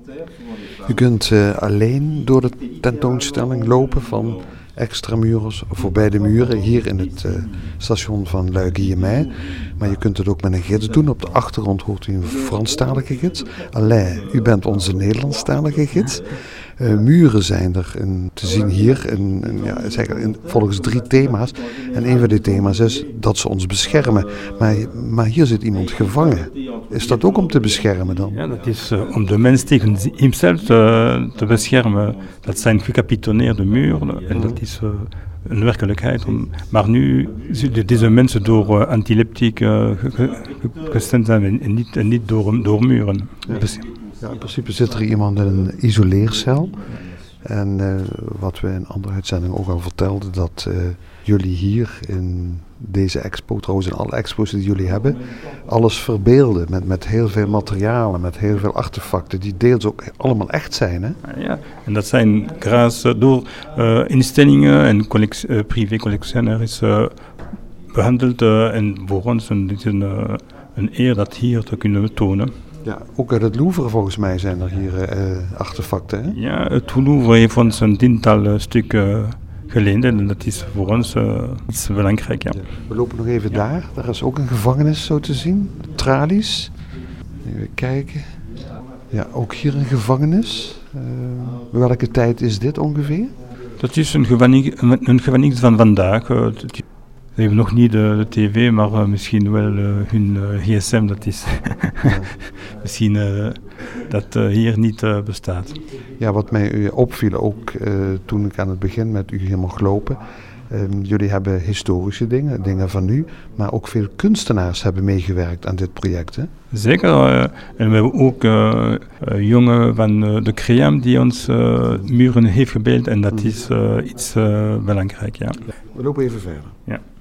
U kunt alleen door de tentoonstelling lopen van Extramuros voorbij de muren hier in het station van Luik-Iermei. Maar je kunt het ook met een gids doen. Op de achtergrond hoort u een Franstalige gids. Alain, u bent onze Nederlandstalige gids. Muren zijn er te zien hier volgens 3 thema's. En een van die thema's is dat ze ons beschermen. Maar hier zit iemand gevangen. Is dat ook om te beschermen dan? Ja, dat is om de mens tegen hemzelf te beschermen. Dat zijn gecapitoneerde muren en dat is een werkelijkheid. Maar nu zullen deze mensen door antileptiek gestemd zijn en niet door muren. Ja, in principe zit er iemand in een isoleercel. En wat we in andere uitzendingen ook al vertelden, dat jullie hier in deze expo, trouwens in alle expo's die jullie hebben, alles verbeelden met heel veel materialen, met heel veel artefacten, die deels ook allemaal echt zijn. Hè? Ja, en dat zijn door instellingen en privé-collectionaires behandeld en voor ons is een eer dat hier te kunnen tonen. Ja, ook uit het Louvre volgens mij zijn er hier artefacten. Hè? Ja, het Louvre heeft ons een 10-tal stukken geleend en dat is voor ons iets belangrijk. Ja. We lopen nog even daar. Daar is ook een gevangenis zo te zien. Tralies. Even kijken. Ja, ook hier een gevangenis. Welke tijd is dit ongeveer? Dat is een gevangenis van vandaag. We hebben nog niet de tv, maar misschien wel hun gsm. Dat is misschien dat hier niet bestaat. Ja, wat mij opviel ook toen ik aan het begin met u hier mocht lopen. Jullie hebben historische dingen van nu, maar ook veel kunstenaars hebben meegewerkt aan dit project. Hè? Zeker. En we hebben ook jongen van de CREAM die ons muren heeft gebeeld en dat is iets belangrijk. Ja. We lopen even verder. Ja.